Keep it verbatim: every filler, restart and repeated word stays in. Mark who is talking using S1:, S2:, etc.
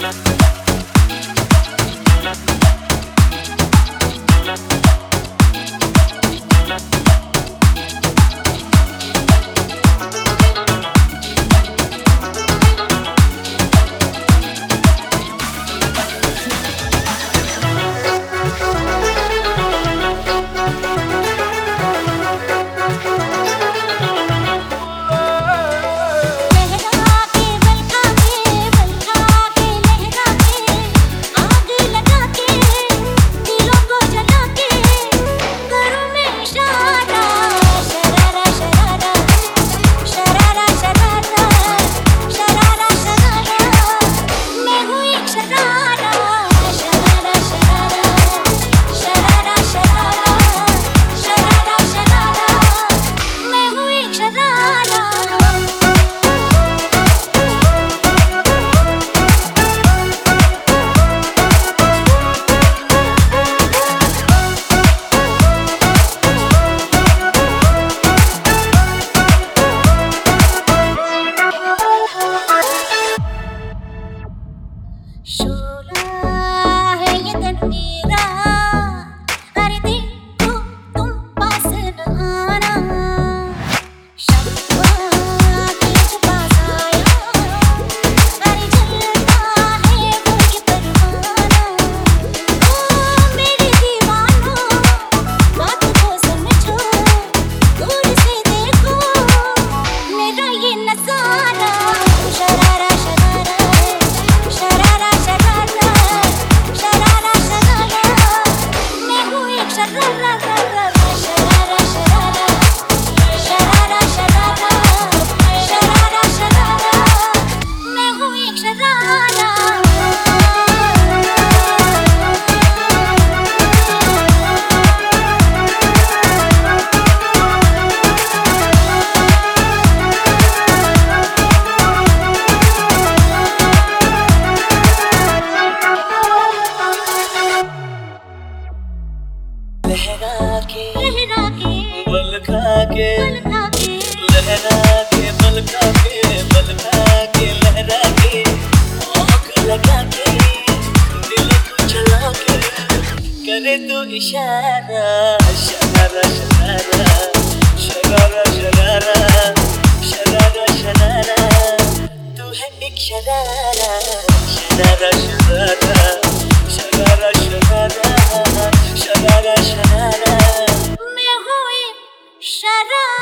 S1: लहरा के
S2: लहरा के
S1: बल खा के
S2: बल खा के
S1: लहरा के बल खा के बल खा के लहरा के आँख लगा के दिल को जला के करे तो इशारा शरारा शरारा शरारा शरारा शरारा शरारा तू है एक शरारा शरारा शरारा शरारा शरारा शरारा शरारा
S2: मैं हूँ एक शरारा।